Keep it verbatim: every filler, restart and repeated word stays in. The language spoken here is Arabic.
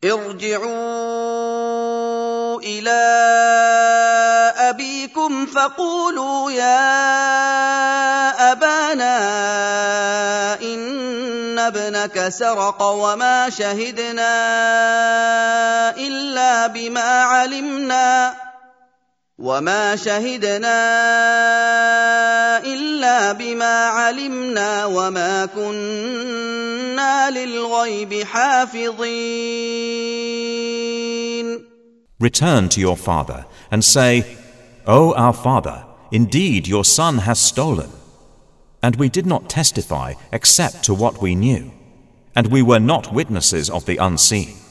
ارجعوا إلى أبيكم فقولوا يا أبانا إن ابنك سرق وما شهدنا إلا بما علمنا وما شهدنا إلا بما علمنا وما كنا للغيب حافظين. Return to your father and say, O our father, indeed your son has stolen, and we did not testify except to what we knew, and we were not witnesses of the unseen.